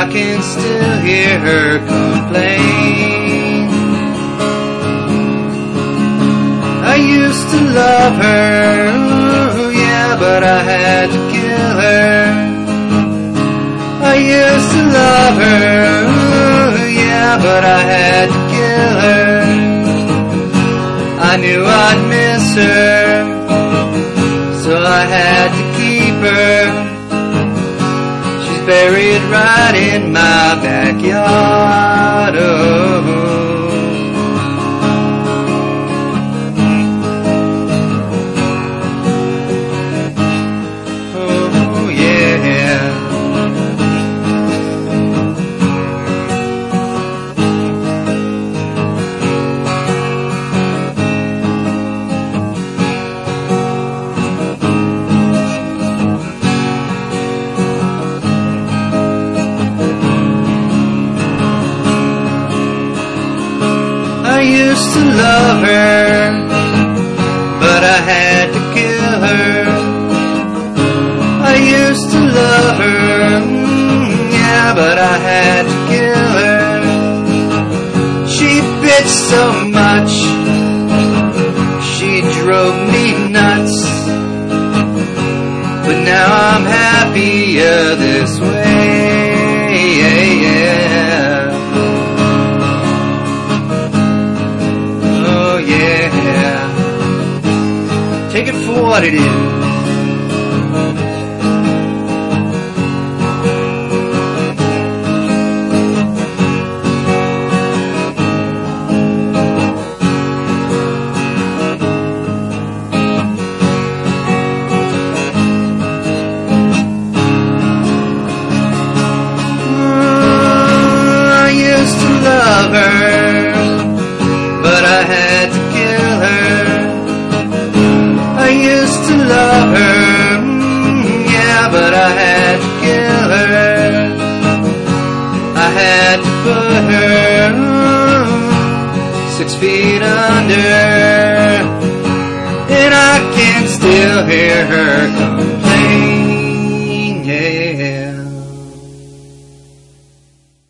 I can still hear her complain. I used to love her, ooh, yeah, but I had to kill her. I used to love her, ooh, yeah, but I had to kill her. I knew I'd miss her, so I had to keep her. She's buried right in my backyard. Oh, yeah. I used to love her, but I had to kill her. I used to love her, yeah, but I had to kill her. She bit so much, she drove me nuts. But now I'm happier this way. Yeah, take it for what it is. I used to love her, but I had to kill her. I used to love her, yeah, but I had to kill her. I had to put her 6 feet under, and I can still hear her complain.